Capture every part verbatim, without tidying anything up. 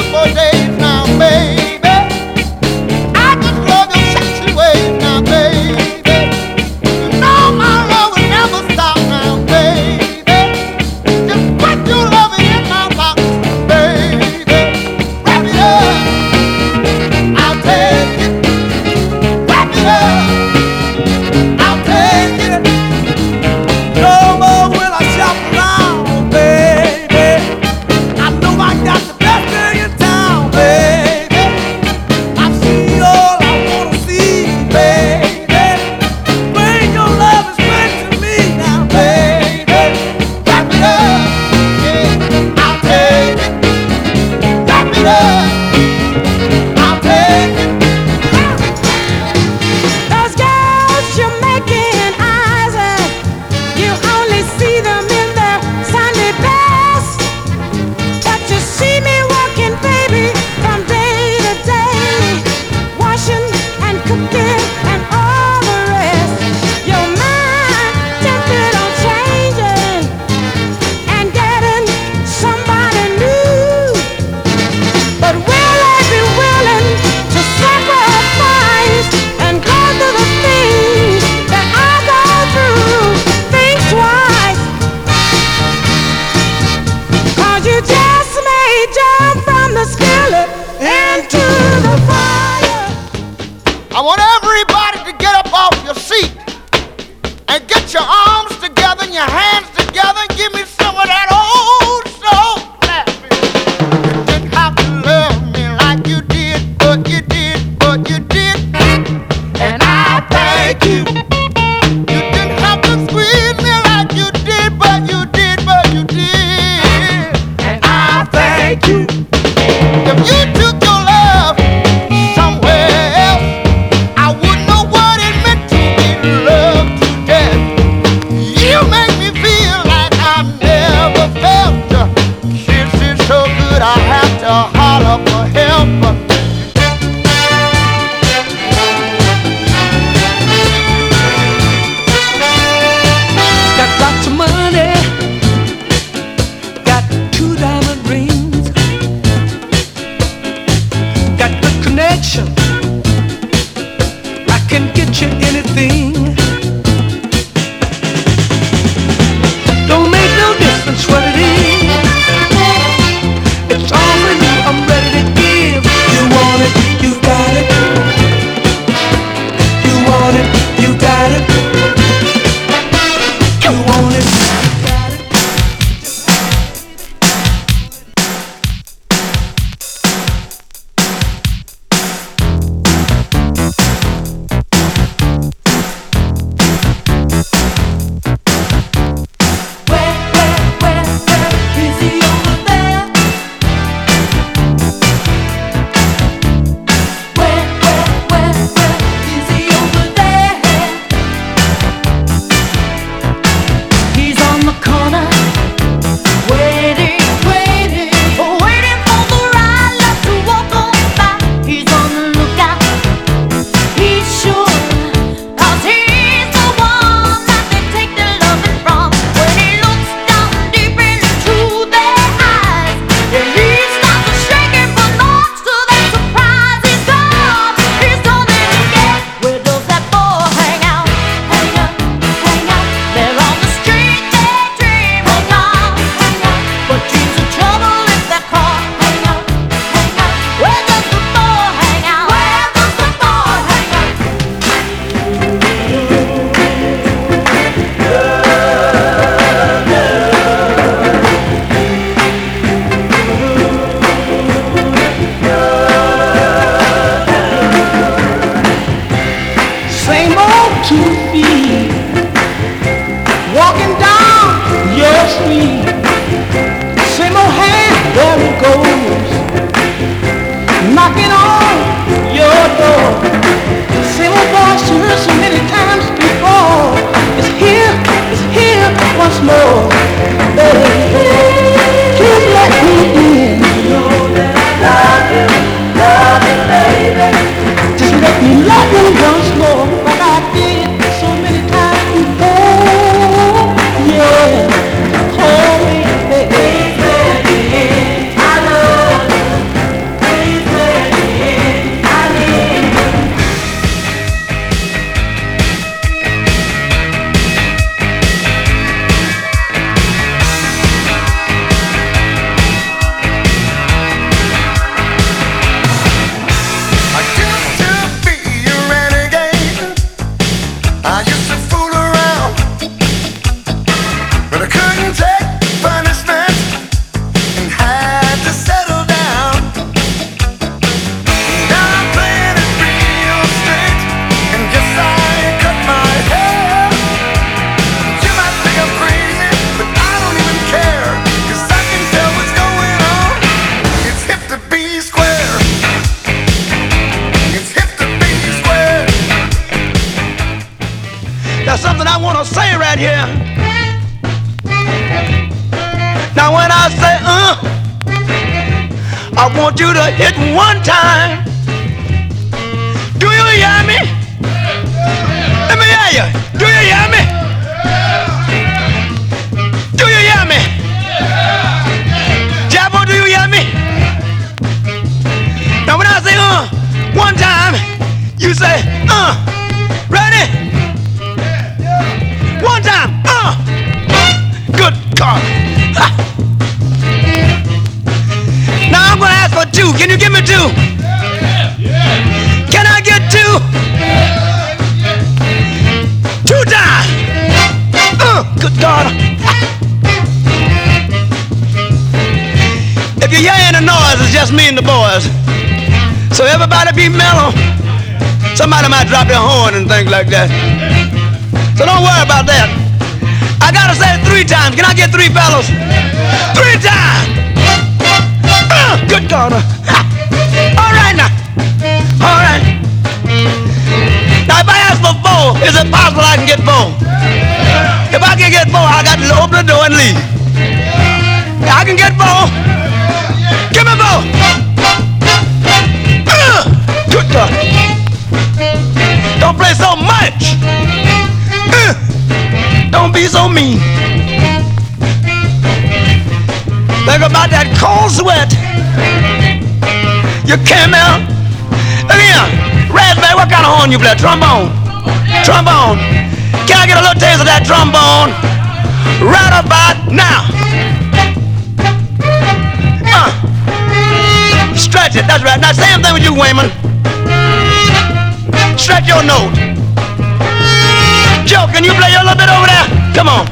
beautiful days now, baby. I just love your sexy ways now, baby. You know my love will never stop now, baby. Just put your loving in my box, baby. Wrap it up, I'll take it. Wrap it up, I'll take it. No more will I shop around, baby. I know I got the best thing in town, baby. I've seen all I wanna see, baby. Bring your love and strength to me now, baby. Wrap it up, yeah, I'll take it. Wrap it up, I'll take it. Those girls you're making eyes at, you only see them in their Sunday best. But you see me working, baby, from day to day, washing and cooking and all the rest. Your mind tempted on changing and getting somebody new. But will I be willing to sacrifice and go through the things that I go through? Think twice, 'cause you just may jump from the skillet into the fire. I want everybody to get up off your seat and get your arms together and your hands together and give me some of that old soul clapping. You didn't have to love me like you did, but you did, but you did. And I thank you. You didn't have to squeeze me like you did, but you did, but you did. And I thank you. If you took your love somewhere else, I wouldn't know what it meant to be loved to death. You make me feel like I've never felt a kiss is so good I have to holler for help. Got lots of money, got two diamond rings, got good connection. I can get you anything. Don't make no difference what it is. It's all for you. I'm ready to give you want to say right here. Now when I say uh, I want you to hit one time. Do you hear me? Let me hear you. Do you hear me? Do you hear me? Jabbo, do you hear me? Now when I say uh, one time, you say uh. Ready? One time. Uh. Good God. Ha. Now I'm gonna ask for two. Can you give me two? Can I get two? Two times. Uh. Good God. If you hear any noise, it's just me and the boys. So everybody be mellow. Somebody might drop their horn and things like that. So don't worry about that. I gotta say it three times. Can I get three fellows? Three times. Uh, good God. All right now. All right. Now if I ask for four, is it possible I can get four? If I can get four, I got to open the door and leave. I can get four. Give me four. Uh, good God. Don't play so much. Uh, don't be so mean. Think about that cold sweat. You came out. Look here. Raspberry, what kind of horn you play? Trombone. Trombone. Can I get a little taste of that trombone? Right about now. Uh, stretch it. That's right. Now same thing with you, Wayman. Stretch your note. Joe, can you play a little bit over there? Come on.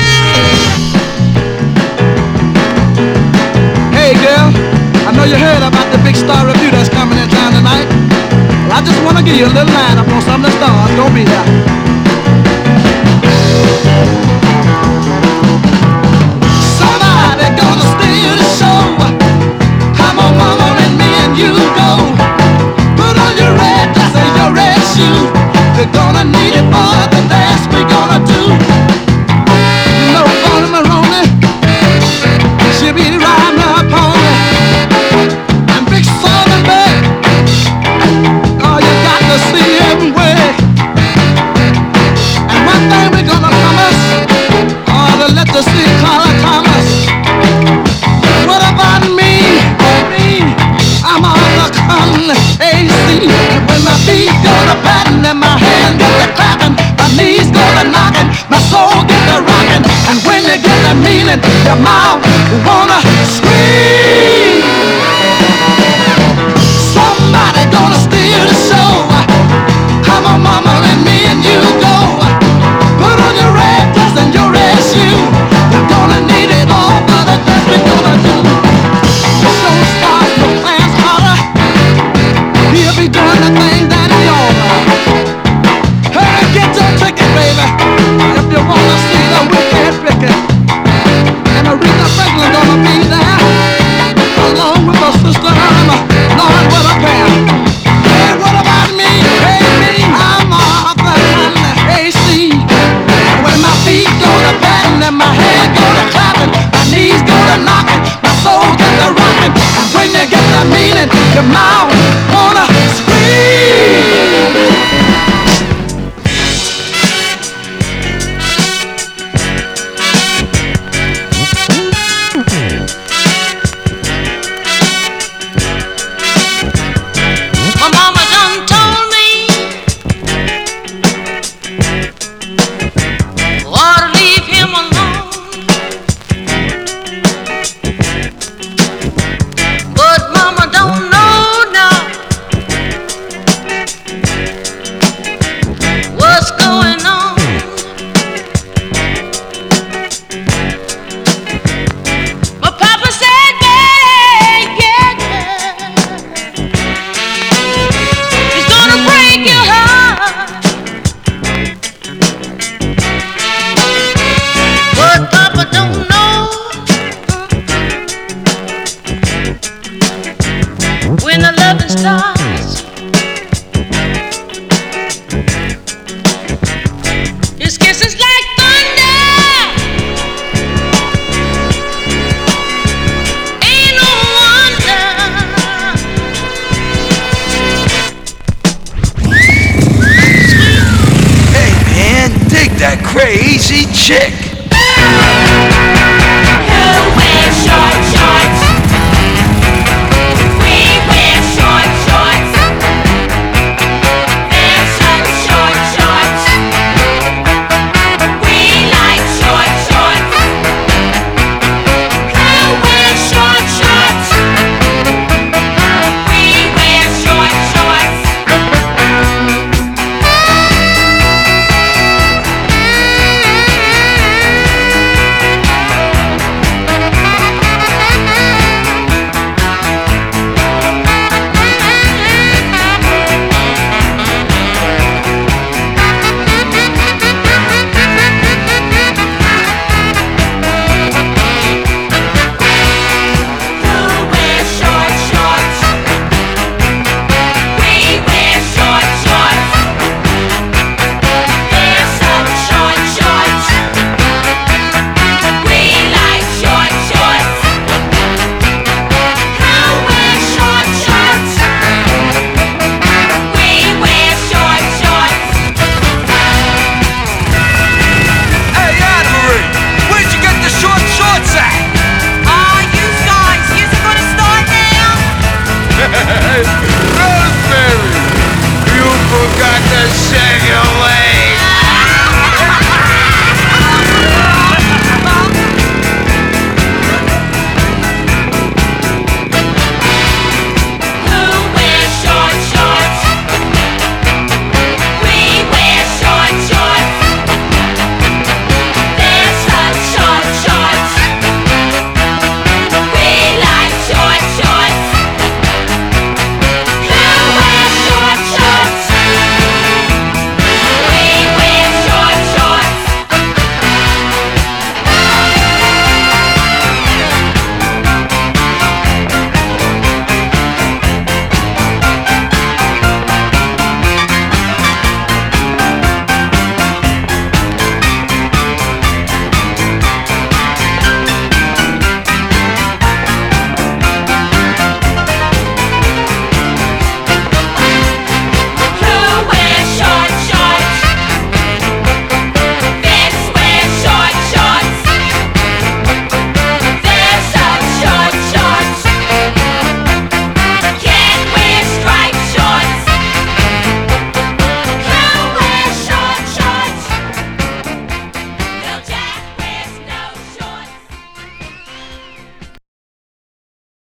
Hey girl, I know you heard about the big star review that's coming in town tonight. Well, I just want to give you a little line up on some of the stars. Don't be there. Somebody gonna steal the show. Come on, mama, and me and you go. Put on your red dress and your red shoe. They're gonna need it for the dance we're gonna do. You know, Bonnie Maroney, she'll be riding her pony. And Big Southern Bay, oh, you got to see him way. And one thing we're gonna promise, oh, to let the sea Carla Thomas. What about me? Me, I'm on the con A C. And when my feet go to batting and my hands get to clapping, my knees go to knocking, my soul get to rocking. And when you get the meaning, your mouth wanna scream. Somebody gonna steal the show. Come on, mama, and me and you go. Put on your red dress and your red shoe. You're gonna need it all for the dance we're gonna do. The show starts with Clarence Carter. He'll be doing the thing that he owns. Hey, get your ticket, baby, if you wanna see the wicked wicked. And Aretha Franklin gonna be there, along with her sister Irma. Lord, what a pair. Hey, what about me? Hey, me, I'm off the A C. And when my feet go to batting and my head go to clapping, my knees go to knocking, my soul get to rocking. And when you get the meaning, your mouth wanna scream. My mama done told me ought to leave him alone, but mama don't know now what's going on. My papa said, "Hey, yeah, it's gonna break your heart." But Papa don't know when the loving starts. His kisses chick. Who wears short shorts? We wear short shorts. They're such short shorts. We like short shorts. Who wears short shorts? We wear short shorts. Who wears short shorts? We wear short shorts. They're such short shorts. We like short shorts. Who wears short shorts? We wear short shorts. Hey, Anna Marie, where'd you get the short shorts at? Oh, you guys, you're gonna start now? Rosemary, you forgot to sing your